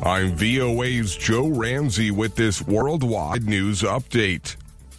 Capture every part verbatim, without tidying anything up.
I'm V O A's Joe Ramsey with this worldwide news update.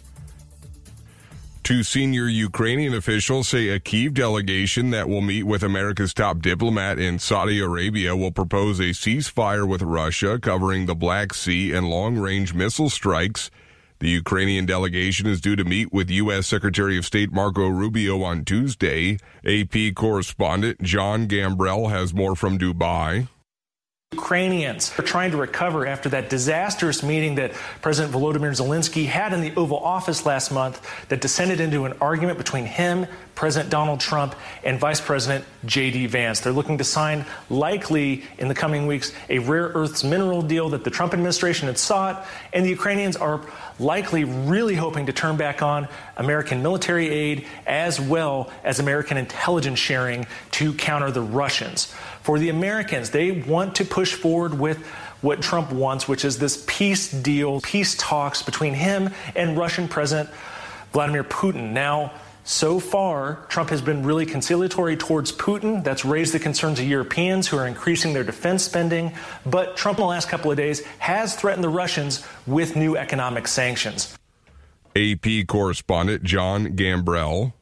Two senior Ukrainian officials say a Kyiv delegation that will meet with America's top diplomat in Saudi Arabia will propose a ceasefire with Russia covering the Black Sea and long-range missile strikes. The Ukrainian delegation is due to meet with U S Secretary of State Marco Rubio on Tuesday. A P correspondent John Gambrell has more from Dubai. Ukrainians are trying to recover after that disastrous meeting that President Volodymyr Zelensky had in the Oval Office last month that descended into an argument between him, President Donald Trump, and Vice President J D Vance. They're looking to sign, likely in the coming weeks, a rare earths mineral deal that the Trump administration had sought, and the Ukrainians are likely really hoping to turn back on American military aid as well as American intelligence sharing to counter the Russians. For the Americans, they want to push forward with what Trump wants, which is this peace deal, peace talks between him and Russian President Vladimir Putin. Now, so far, Trump has been really conciliatory towards Putin. That's raised the concerns of Europeans who are increasing their defense spending. But Trump, in the last couple of days, has threatened the Russians with new economic sanctions. A P correspondent John Gambrell.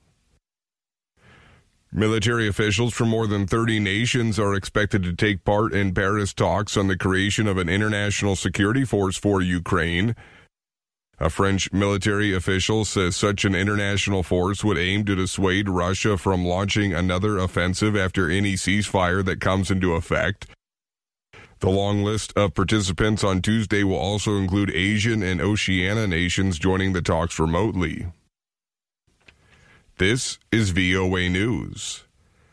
Military officials from more than thirty nations are expected to take part in Paris talks on the creation of an international security force for Ukraine. A French military official says such an international force would aim to dissuade Russia from launching another offensive after any ceasefire that comes into effect. The long list of participants on Tuesday will also include Asian and Oceania nations joining the talks remotely. This is V O A News.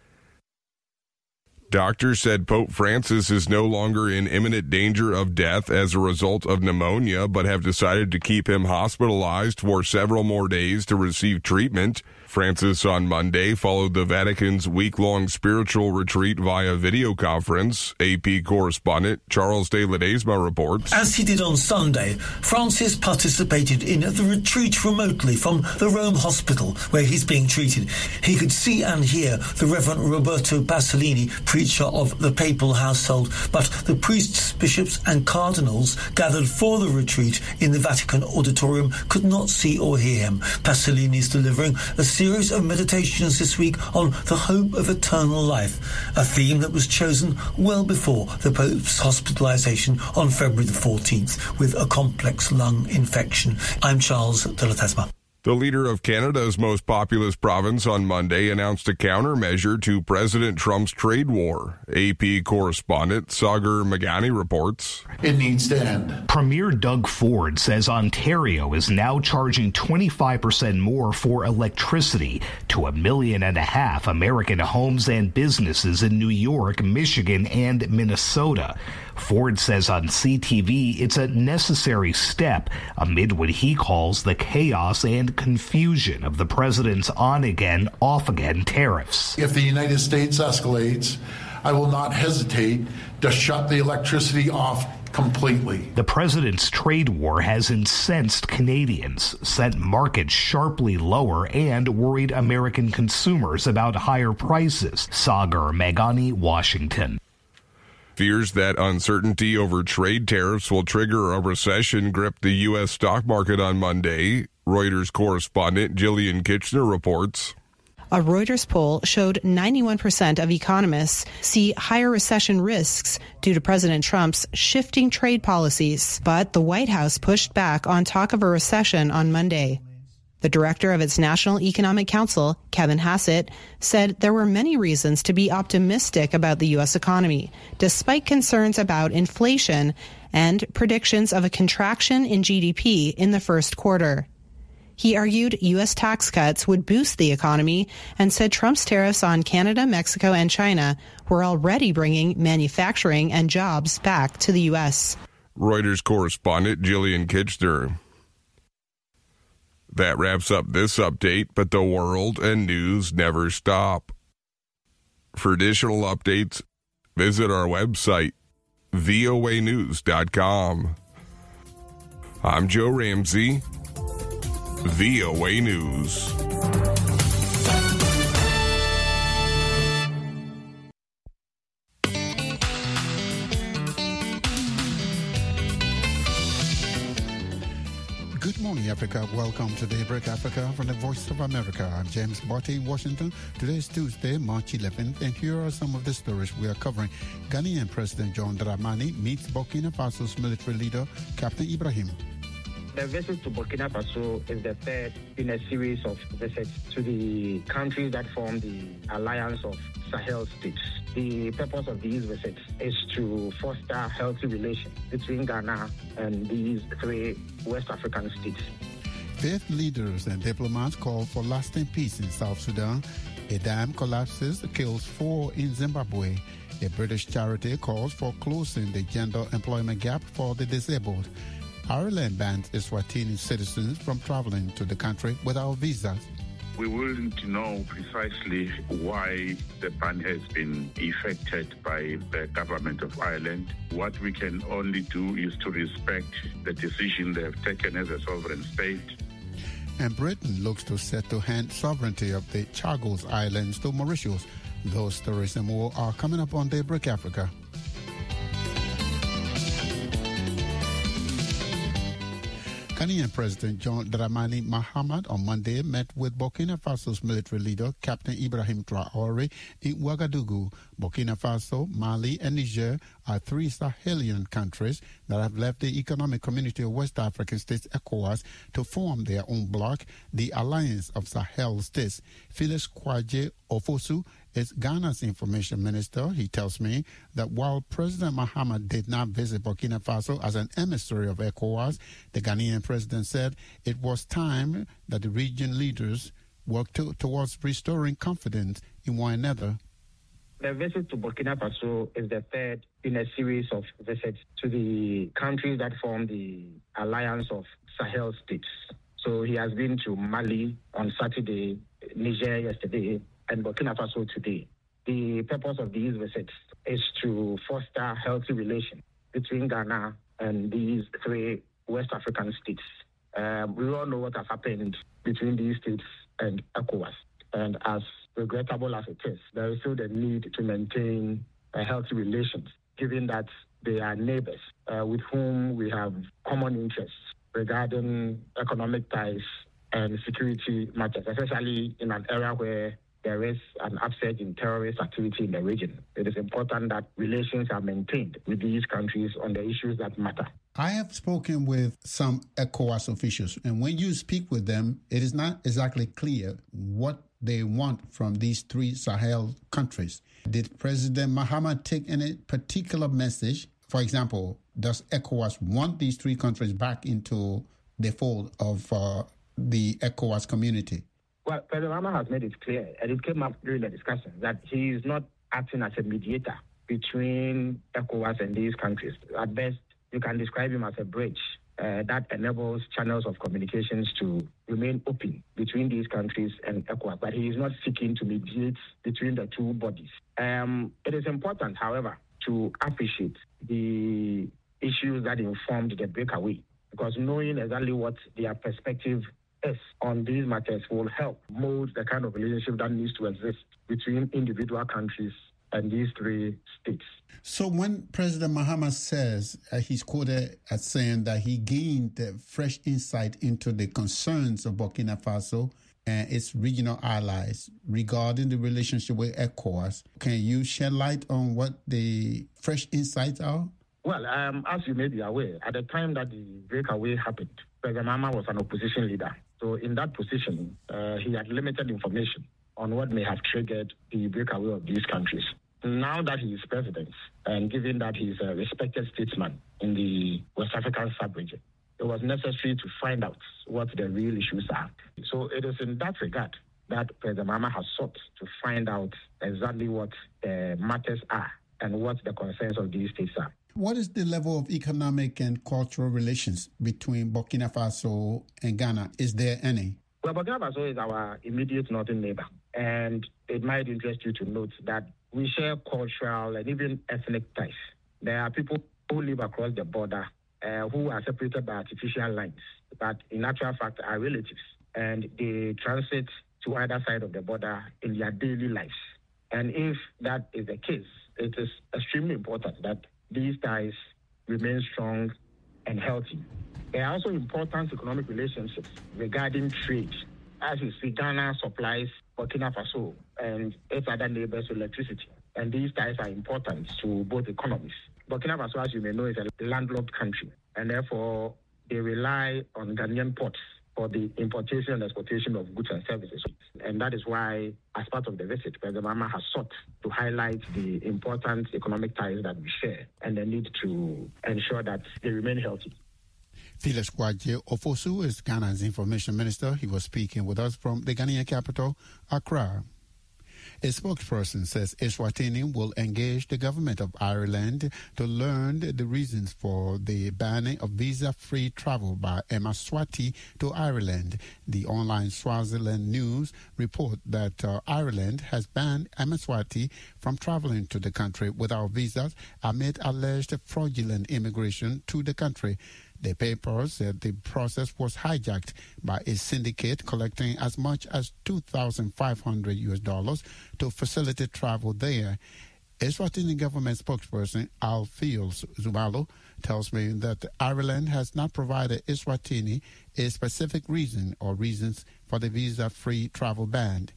Doctors said Pope Francis is no longer in imminent danger of death as a result of pneumonia, but have decided to keep him hospitalized for several more days to receive treatment. Francis on Monday followed the Vatican's week-long spiritual retreat via video conference. A P correspondent Charles de Ledesma reports. As he did on Sunday, Francis participated in the retreat remotely from the Rome hospital where he's being treated. He could see and hear the Reverend Roberto Pasolini, preacher of the papal household, but the priests, bishops and cardinals gathered for the retreat in the Vatican auditorium could not see or hear him. Pasolini is delivering a series of meditations this week on the hope of eternal life, a theme that was chosen well before the Pope's hospitalization on February the fourteenth with a complex lung infection. I'm Charles de Ledesma. The leader of Canada's most populous province on Monday announced a countermeasure to President Trump's trade war. A P correspondent Sagar Meghani reports. It needs to end. Premier Doug Ford says Ontario is now charging twenty-five percent more for electricity to a million and a half American homes and businesses in New York, Michigan, and Minnesota. Ford says on C T V it's a necessary step amid what he calls the chaos and confusion of the president's on-again, off-again tariffs. If the United States escalates, I will not hesitate to shut the electricity off completely. The president's trade war has incensed Canadians, sent markets sharply lower, and worried American consumers about higher prices. Sagar Meghani, Washington. Fears that uncertainty over trade tariffs will trigger a recession gripped the U S stock market on Monday. Reuters correspondent Jillian Kitchener reports. A Reuters poll showed ninety-one percent of economists see higher recession risks due to President Trump's shifting trade policies. But the White House pushed back on talk of a recession on Monday. The director of its National Economic Council, Kevin Hassett, said there were many reasons to be optimistic about the U S economy, despite concerns about inflation and predictions of a contraction in G D P in the first quarter. He argued U S tax cuts would boost the economy and said Trump's tariffs on Canada, Mexico, and China were already bringing manufacturing and jobs back to the U S. Reuters correspondent Jillian Kitchener. That wraps up this update, but the world and news never stop. For additional updates, visit our website, V O A news dot com. I'm Joe Ramsey, V O A News. morning, Africa. Welcome to Daybreak Africa from the Voice of America. I'm James Botti in Washington. Today is Tuesday, March eleventh, and here are some of the stories we are covering. Ghanaian President John Dramani meets Burkina Faso's military leader, Captain Ibrahim. The visit to Burkina Faso is the third in a series of visits to the countries that form the Alliance of Sahel States. The purpose of these visits is to foster healthy relations between Ghana and these three West African states. Faith leaders and diplomats call for lasting peace in South Sudan. A dam collapses, kills four in Zimbabwe. A British charity calls for closing the gender employment gap for the disabled. Ireland bans Eswatini citizens from traveling to the country without visas. We wouldn't know precisely why the ban has been effected by the government of Ireland. What we can only do is to respect the decision they have taken as a sovereign state. And Britain looks to set to hand sovereignty of the Chagos Islands to Mauritius. Those stories and more are coming up on Daybreak Africa. Ghanaian President John Dramani Mahama on Monday met with Burkina Faso's military leader, Captain Ibrahim Traoré, in Ouagadougou. Burkina Faso, Mali, and Niger are three Sahelian countries that have left the Economic Community of West African States, ECOWAS, to form their own bloc, the Alliance of Sahel States. Felix Kwaje Ofosu is Ghana's information minister. He tells me that while President Mahama did not visit Burkina Faso as an emissary of ECOWAS, the Ghanaian president said it was time that the region leaders worked to, towards restoring confidence in one another. The visit to Burkina Faso is the third in a series of visits to the countries that form the Alliance of Sahel States. So he has been to Mali on Saturday, Niger yesterday, and Burkina Faso today. The purpose of these visits is to foster healthy relations between Ghana and these three West African states. Um, we all know what has happened between these states and ECOWAS. And as regrettable as it is, there is still the need to maintain uh, healthy relations, given that they are neighbors uh, with whom we have common interests regarding economic ties and security matters, especially in an era where there is an upsurge in terrorist activity in the region. It is important that relations are maintained with these countries on the issues that matter. I have spoken with some ECOWAS officials, and when you speak with them, it is not exactly clear what they want from these three Sahel countries. Did President Mahama take any particular message? For example, does ECOWAS want these three countries back into the fold of uh, the ECOWAS community? Well, President Mahama has made it clear, and it came up during the discussion, that he is not acting as a mediator between ECOWAS and these countries. At best, you can describe him as a bridge uh, that enables channels of communications to remain open between these countries and ECOWAS, but he is not seeking to mediate between the two bodies. Um, it is important, however, to appreciate the issues that informed the breakaway, because knowing exactly what their perspective is on these matters will help mold the kind of relationship that needs to exist between individual countries and these three states. So when President Mahama says, uh, he's quoted as saying that he gained uh, fresh insight into the concerns of Burkina Faso and its regional allies regarding the relationship with ECOWAS, can you shed light on what the fresh insights are? Well, um, as you may be aware, at the time that the breakaway happened, President Mahama was an opposition leader. So in that position, uh, he had limited information on what may have triggered the breakaway of these countries. Now that he is president, and given that he is a respected statesman in the West African sub-region, it was necessary to find out what the real issues are. So it is in that regard that President Mahama has sought to find out exactly what the matters are and what the concerns of these states are. What is the level of economic and cultural relations between Burkina Faso and Ghana? Is there any? Well, Burkina Faso is our immediate northern neighbor, and it might interest you to note that we share cultural and even ethnic ties. There are people who live across the border uh, who are separated by artificial lines, but in actual fact are relatives, and they transit to either side of the border in their daily lives. And if that is the case, it is extremely important that these ties remain strong and healthy. There are also important economic relationships regarding trade. As you see, Ghana supplies Burkina Faso and its other neighbors electricity. And these ties are important to both economies. Burkina Faso, as you may know, is a landlocked country, and therefore they rely on Ghanaian ports for the importation and exportation of goods and services. And that is why, as part of the visit, President Mahama has sought to highlight the important economic ties that we share and the need to ensure that they remain healthy. Felix Kwadwo Ofosu is Ghana's information minister. He was speaking with us from the Ghanaian capital, Accra. A spokesperson says Eswatini will engage the government of Ireland to learn the reasons for the banning of visa-free travel by Eswatini to Ireland. The online Swaziland News report that uh, Ireland has banned Eswatini from traveling to the country without visas amid alleged fraudulent immigration to the country. The paper said the process was hijacked by a syndicate collecting as much as two thousand five hundred U S dollars to facilitate travel there. Eswatini government spokesperson Alpheus Zumalo tells me that Ireland has not provided Eswatini a specific reason or reasons for the visa-free travel ban.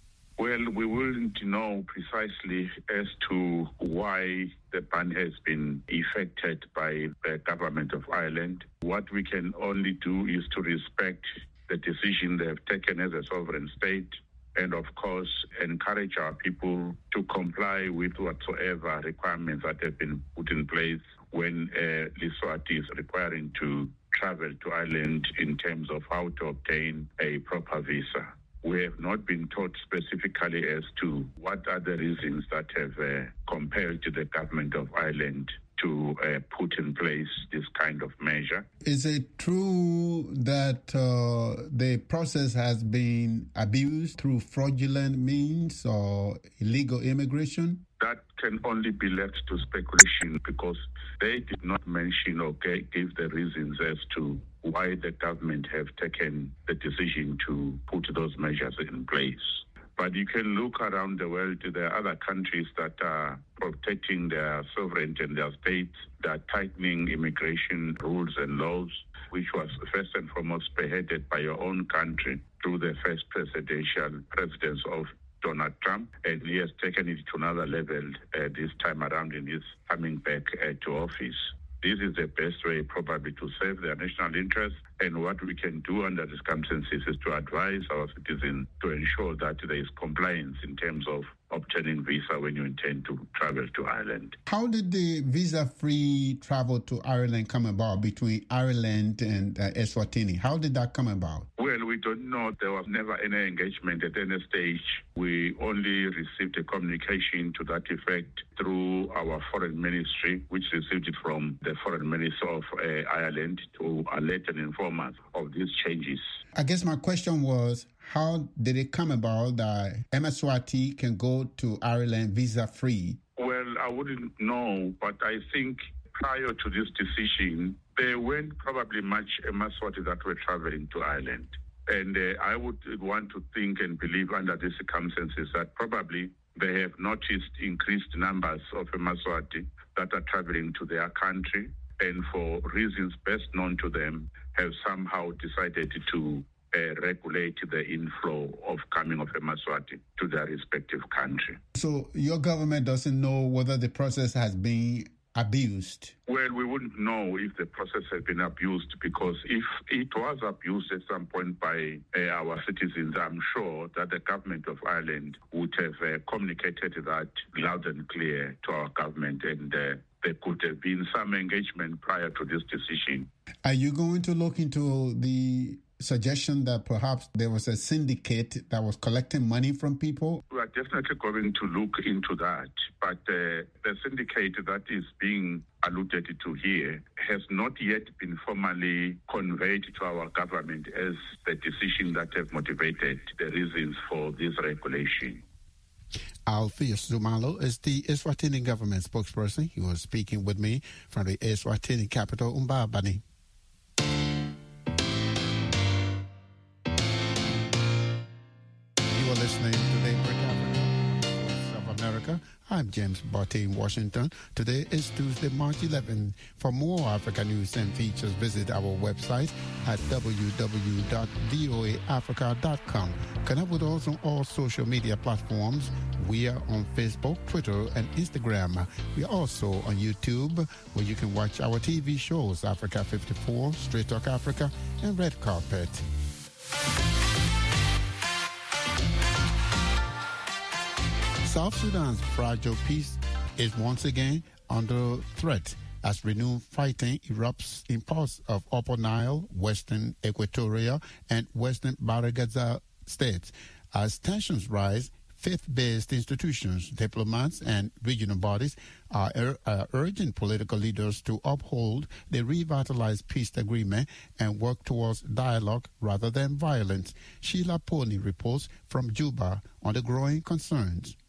Well, we wouldn't know precisely as to why the ban has been effected by the government of Ireland. What we can only do is to respect the decision they have taken as a sovereign state and, of course, encourage our people to comply with whatsoever requirements that have been put in place when uh, Lesotho is requiring to travel to Ireland in terms of how to obtain a proper visa. We have not been taught specifically as to what are the reasons that have uh, compelled the government of Ireland to uh, put in place this kind of measure. Is it true that uh, the process has been abused through fraudulent means or illegal immigration? That can only be left to speculation because they did not mention or give the reasons as to why the government have taken the decision to put those measures in place. But you can look around the world. There are other countries that are protecting their sovereignty and their states, that are tightening immigration rules and laws, which was first and foremost spearheaded by your own country through the first presidential presidency of Donald Trump, and he has taken it to another level uh, this time around in his coming back uh, to office. This is the best way probably to save their national interests, and what we can do under the circumstances is to advise our citizens to ensure that there is compliance in terms of obtaining visa when you intend to travel to Ireland. How did the visa-free travel to Ireland come about between Ireland and uh, Eswatini? How did that come about? Well, we don't know. There was never any engagement at any stage. We only received a communication to that effect through our foreign ministry, which received it from the foreign minister of uh, Ireland to alert and inform us of these changes. I guess my question was, how did it come about that Eswatini can go to Ireland visa-free? Well, I wouldn't know, but I think prior to this decision, there weren't probably much Eswatini that were traveling to Ireland. And uh, I would want to think and believe under these circumstances that probably they have noticed increased numbers of Eswatini that are traveling to their country, and for reasons best known to them, have somehow decided to uh, regulate the inflow of coming of Eswatini to their respective country. So your government doesn't know whether the process has been abused? Well, we wouldn't know if the process has been abused, because if it was abused at some point by uh, our citizens, I'm sure that the government of Ireland would have uh, communicated that loud and clear to our government, and uh, there could have been some engagement prior to this decision. Are you going to look into the suggestion that perhaps there was a syndicate that was collecting money from people? We are definitely going to look into that, but uh, the syndicate that is being alluded to here has not yet been formally conveyed to our government as the decision that have motivated the reasons for this regulation. Alpheus Zumalo is the Eswatini government spokesperson. He was speaking with me from the Eswatini capital, Mbabane. You are listening to Daybreak Africa. America. I'm James Barty in Washington. Today is Tuesday, March eleventh. For more Africa news and features, visit our website at w w w dot v o a africa dot com. Connect with us on all social media platforms. We are on Facebook, Twitter, and Instagram. We are also on YouTube, where you can watch our T V shows, Africa fifty-four, Straight Talk Africa, and Red Carpet. South Sudan's fragile peace is once again under threat as renewed fighting erupts in parts of Upper Nile, Western Equatoria, and Western Bahr Ghazal states. As tensions rise, faith-based institutions, diplomats, and regional bodies are, ur- are urging political leaders to uphold the revitalized peace agreement and work towards dialogue rather than violence. Sheila Pony reports from Juba on the growing concerns.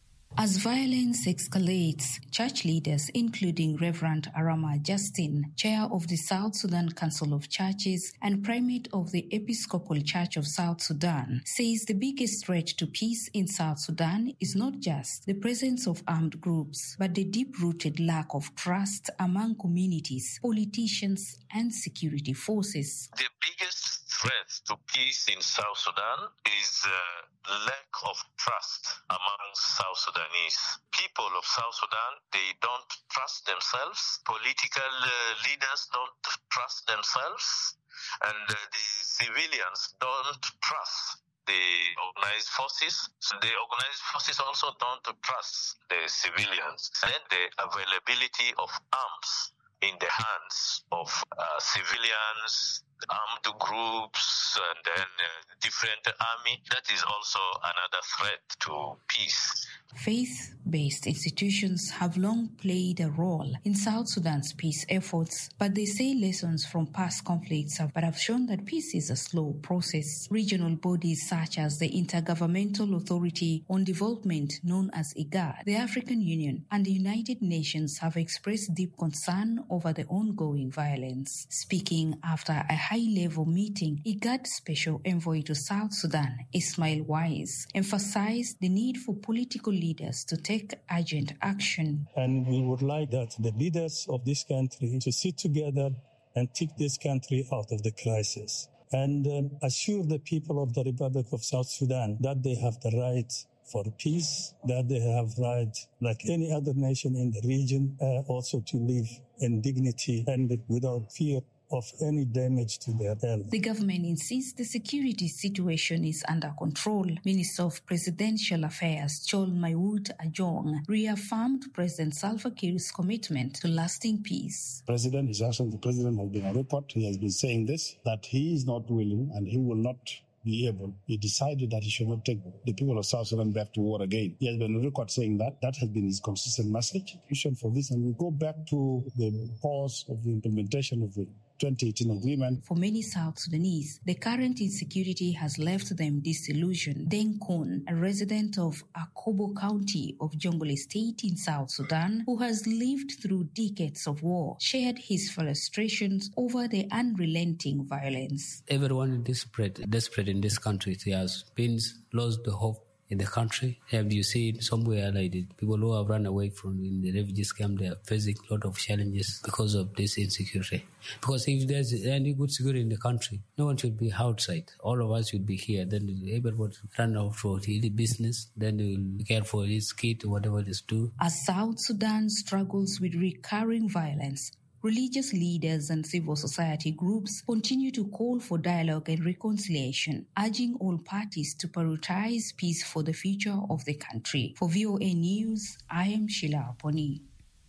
As violence escalates, church leaders, including Reverend Arama Justin, chair of the South Sudan Council of Churches and primate of the Episcopal Church of South Sudan, says the biggest threat to peace in South Sudan is not just the presence of armed groups, but the deep-rooted lack of trust among communities, politicians, and security forces. The biggest threat to peace in South Sudan is uh, lack of trust among South Sudanese. People of South Sudan, they don't trust themselves. Political uh, leaders don't trust themselves. And uh, the civilians don't trust the organized forces. So the organized forces also don't trust the civilians. And the availability of arms in the hands of uh, civilians, armed groups, and then uh, different army. That is also another threat to peace. Faith-based institutions have long played a role in South Sudan's peace efforts, but they say lessons from past conflicts have, but have shown that peace is a slow process. Regional bodies such as the Intergovernmental Authority on Development, known as IGAD, the African Union, and the United Nations have expressed deep concern over the ongoing violence. Speaking after a high-level meeting, IGAD Special Envoy to South Sudan, Ismail Wise, emphasized the need for political leaders to take urgent action. And we would like that the leaders of this country to sit together and take this country out of the crisis and um, assure the people of the Republic of South Sudan that they have the right for peace, that they have right, like any other nation in the region, uh, also to live in dignity and without fear of any damage to their health. The government insists the security situation is under control. Minister of Presidential Affairs Chol Maiwut Ajong reaffirmed President Salva Kiir's commitment to lasting peace. President, his action, the president has been on record. He has been saying this, that he is not willing and he will not be able. He decided that he should not take the people of South Sudan back to war again. He has been on record saying that. That has been his consistent message. Vision for this, and we go back to the pause of the implementation of the twenty eighteen agreement. For many South Sudanese, the current insecurity has left them disillusioned. Deng Kun, a resident of Akobo County of Jonglei State in South Sudan, who has lived through decades of war, shared his frustrations over the unrelenting violence. Everyone is desperate, desperate in this country. He has been lost the hope in the country. Have you seen somewhere like the people who have run away from in the refugees camp, they are facing a lot of challenges because of this insecurity. Because if there's any good security in the country, no one should be outside. All of us should be here. Then everyone run out for the business, then they will care for his kid, whatever it is do. As South Sudan struggles with recurring violence, religious leaders and civil society groups continue to call for dialogue and reconciliation, urging all parties to prioritize peace for the future of the country. For V O A News, I am Sheila Pony.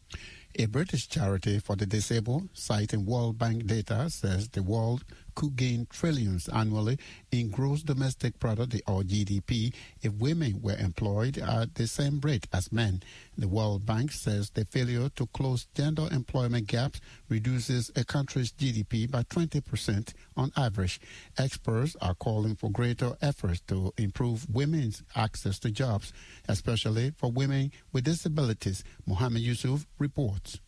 A British charity for the disabled, citing World Bank data, says the world could gain trillions annually in gross domestic product, or G D P, if women were employed at the same rate as men. The World Bank says the failure to close gender employment gaps reduces a country's G D P by twenty percent on average. Experts are calling for greater efforts to improve women's access to jobs, especially for women with disabilities. Mohammed Yusuf reports.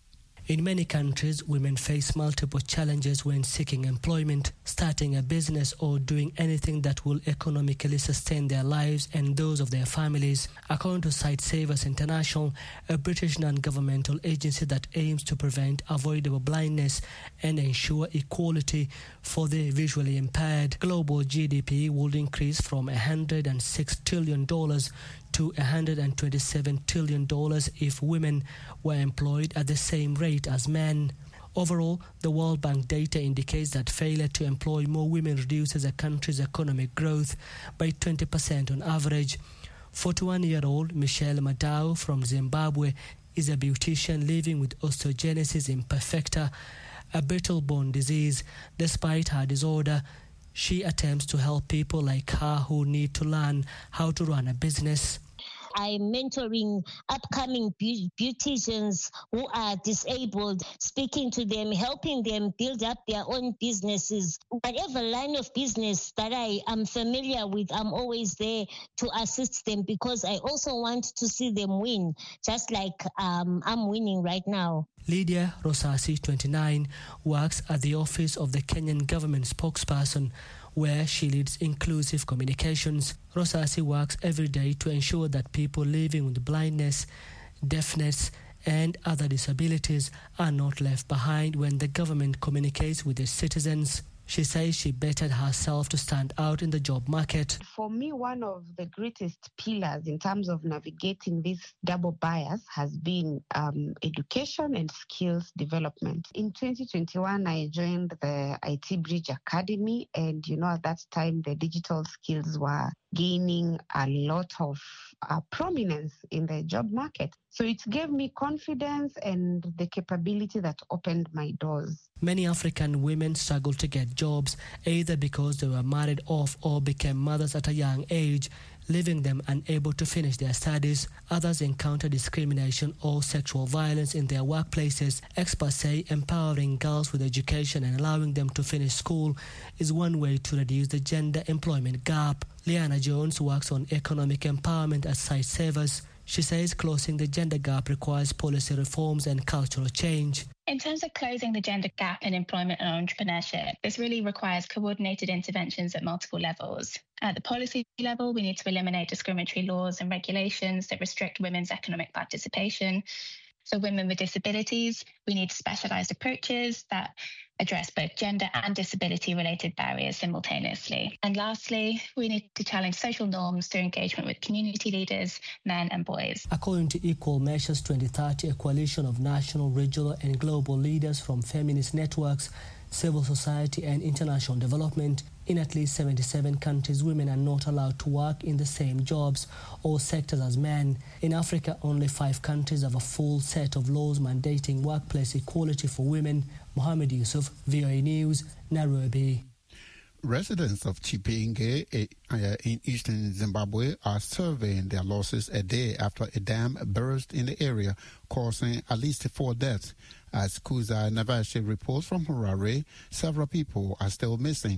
In many countries, women face multiple challenges when seeking employment, starting a business or doing anything that will economically sustain their lives and those of their families. According to Sight Savers International, a British non-governmental agency that aims to prevent avoidable blindness and ensure equality for the visually impaired, global G D P would increase from one hundred six trillion dollars to one hundred twenty-seven trillion dollars if women were employed at the same rate as men. Overall, the World Bank data indicates that failure to employ more women reduces a country's economic growth by twenty percent on average. forty-one-year-old Michelle Madao from Zimbabwe is a beautician living with osteogenesis imperfecta, a brittle bone disease. Despite her disorder, she attempts to help people like her who need to learn how to run a business. I'm mentoring upcoming be- beauticians who are disabled, speaking to them, helping them build up their own businesses. Whatever line of business that I am familiar with, I'm always there to assist them because I also want to see them win, just like um, I'm winning right now. Lydia Rosasi, twenty-nine, works at the office of the Kenyan government spokesperson, where she leads inclusive communications. Rosasi works every day to ensure that people living with blindness, deafness, and other disabilities are not left behind when the government communicates with its citizens. She says she bettered herself to stand out in the job market. For me, one of the greatest pillars in terms of navigating this double bias has been um, education and skills development. In twenty twenty-one, I joined the I T Bridge Academy, and you know, at that time, the digital skills were gaining a lot of uh, prominence in the job market. So it gave me confidence and the capability that opened my doors. Many African women struggle to get jobs, either because they were married off or became mothers at a young age, leaving them unable to finish their studies. Others encounter discrimination or sexual violence in their workplaces. Experts say empowering girls with education and allowing them to finish school is one way to reduce the gender employment gap. Liana Jones works on economic empowerment at Sight Savers. She says closing the gender gap requires policy reforms and cultural change. In terms of closing the gender gap in employment and entrepreneurship, this really requires coordinated interventions at multiple levels. At the policy level, we need to eliminate discriminatory laws and regulations that restrict women's economic participation. For women with disabilities, we need specialised approaches that address both gender and disability-related barriers simultaneously. And lastly, we need to challenge social norms through engagement with community leaders, men and boys. According to Equal Measures twenty thirty, a coalition of national, regional and global leaders from feminist networks, civil society and international development, in at least seventy-seven countries, women are not allowed to work in the same jobs or sectors as men. In Africa, only five countries have a full set of laws mandating workplace equality for women. Mohammed Yusuf, V O A News, Nairobi. Residents of Chipinge in eastern Zimbabwe are surveying their losses a day after a dam burst in the area, causing at least four deaths. As Kuza Navashe reports from Harare, several people are still missing.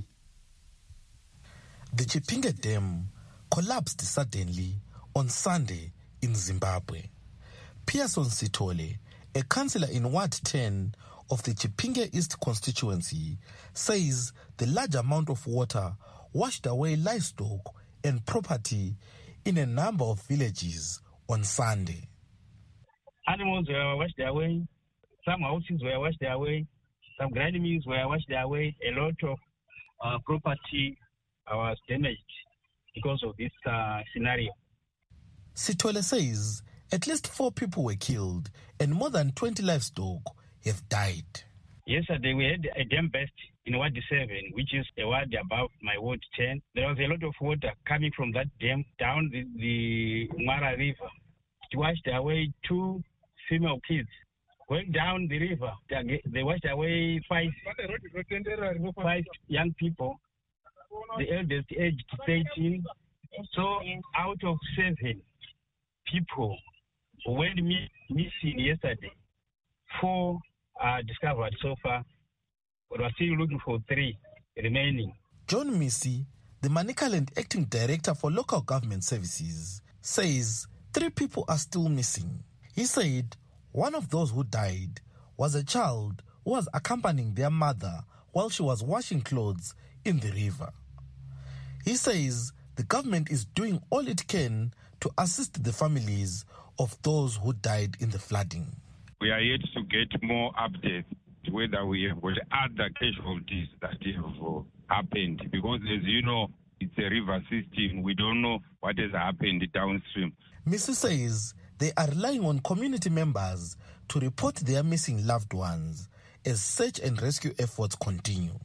The Chipinge Dam collapsed suddenly on Sunday in Zimbabwe. Pearson Sitole, a councillor in Ward ten of the Chipinge East constituency, says the large amount of water washed away livestock and property in a number of villages on Sunday. Animals were washed away, some houses were washed away, some grind mills were washed away, a lot of uh, property was damaged because of this uh, scenario. Sitole says at least four people were killed and more than twenty livestock have died. Yesterday we had a dam burst in Ward seven, which is a ward above my Ward ten. There was a lot of water coming from that dam down the, the Mara River. It washed away two female kids. Going down the river, they washed away five, five young people. The eldest aged thirteen. So out of seven people who went missing yesterday, four are discovered so far. But we're still looking for three remaining. John Missy, the Manicaland Acting Director for Local Government Services, says three people are still missing. He said one of those who died was a child who was accompanying their mother while she was washing clothes in the river. He says the government is doing all it can to assist the families of those who died in the flooding. We are yet to get more updates whether we have got other casualties that have happened, because as you know, it's a river system. We don't know what has happened downstream. Missus says they are relying on community members to report their missing loved ones as search and rescue efforts continue.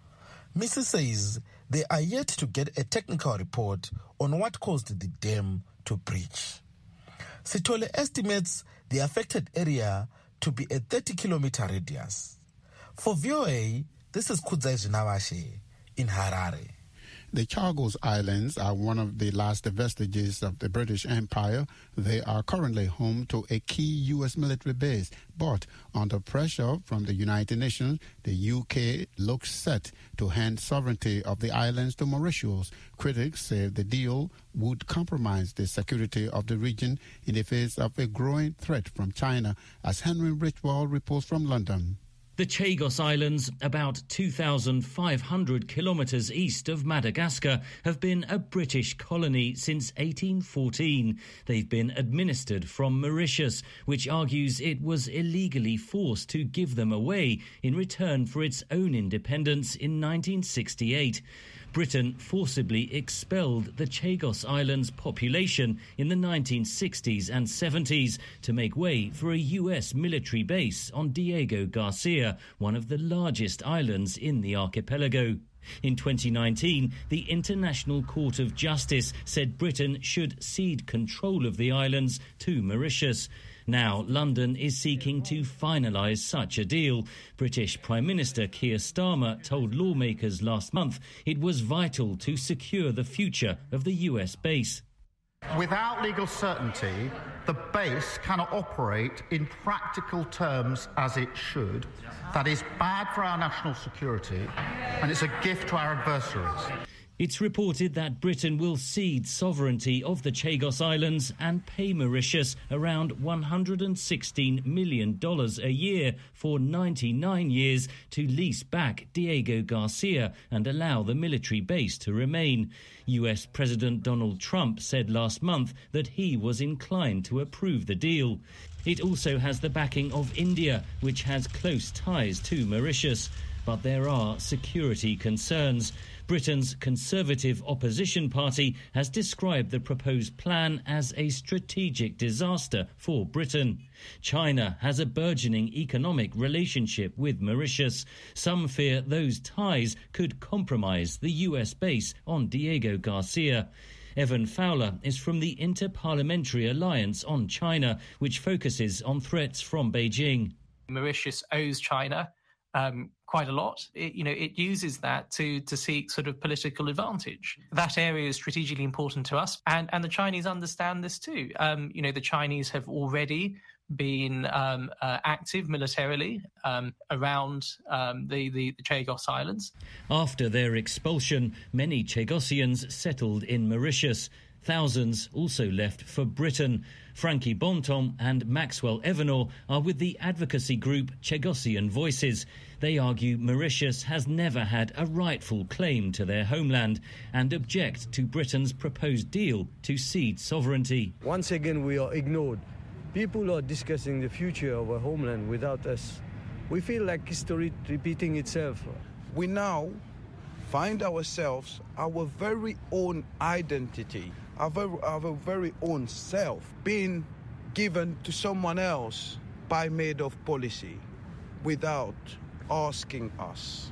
Missus says they are yet to get a technical report on what caused the dam to breach. Sithole estimates the affected area to be a thirty kilometer radius. For V O A, this is Kudzai Zinawashe in Harare. The Chagos Islands are one of the last vestiges of the British Empire. They are currently home to a key U S military base, but under pressure from the United Nations, the U K looks set to hand sovereignty of the islands to Mauritius. Critics say the deal would compromise the security of the region in the face of a growing threat from China, as Henry Richwell reports from London. The Chagos Islands, about two thousand five hundred kilometres east of Madagascar, have been a British colony since eighteen fourteen. They've been administered from Mauritius, which argues it was illegally forced to give them away in return for its own independence in nineteen sixty-eight. Britain forcibly expelled the Chagos Islands population in the nineteen sixties and seventies to make way for a U S military base on Diego Garcia, one of the largest islands in the archipelago. In twenty nineteen, the International Court of Justice said Britain should cede control of the islands to Mauritius. Now, London is seeking to finalise such a deal. British Prime Minister Keir Starmer told lawmakers last month it was vital to secure the future of the U S base. Without legal certainty, the base cannot operate in practical terms as it should. That is bad for our national security, and it's a gift to our adversaries. It's reported that Britain will cede sovereignty of the Chagos Islands and pay Mauritius around one hundred sixteen million dollars a year for ninety-nine years to lease back Diego Garcia and allow the military base to remain. U S President Donald Trump said last month that he was inclined to approve the deal. It also has the backing of India, which has close ties to Mauritius. But there are security concerns. Britain's Conservative Opposition Party has described the proposed plan as a strategic disaster for Britain. China has a burgeoning economic relationship with Mauritius. Some fear those ties could compromise the U S base on Diego Garcia. Evan Fowler is from the Inter-Parliamentary Alliance on China, which focuses on threats from Beijing. Mauritius owes China Um, quite a lot. It, you know, it uses that to to seek sort of political advantage. That area is strategically important to us, and, and the Chinese understand this too. Um, you know, the Chinese have already been um, uh, active militarily um, around um, the, the, the Chagos Islands. After their expulsion, many Chagosians settled in Mauritius. Thousands also left for Britain. Frankie Bontom and Maxwell Evanor are with the advocacy group Chagosian Voices. They argue Mauritius has never had a rightful claim to their homeland and object to Britain's proposed deal to cede sovereignty. Once again, we are ignored. People are discussing the future of our homeland without us. We feel like history repeating itself. We now find ourselves our very own identity, our very, our very own self being given to someone else by made of policy without asking us.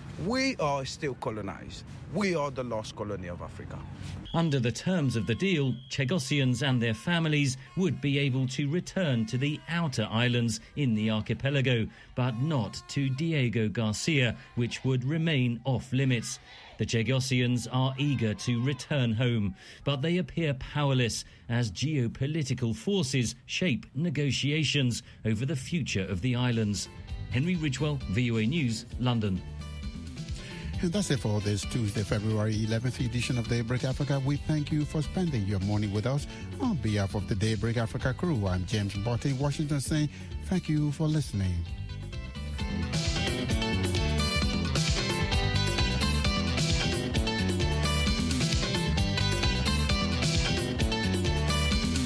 We are still colonized. We are the lost colony of Africa. Under the terms of the deal, Chagosians and their families would be able to return to the outer islands in the archipelago, but not to Diego Garcia, which would remain off limits. The Chagosians are eager to return home, but they appear powerless as geopolitical forces shape negotiations over the future of the islands. Henry Ridgewell, V O A News, London. And that's it for this Tuesday, February eleventh edition of Daybreak Africa. We thank you for spending your morning with us. On behalf of the Daybreak Africa crew, I'm James Botte, Washington, saying thank you for listening.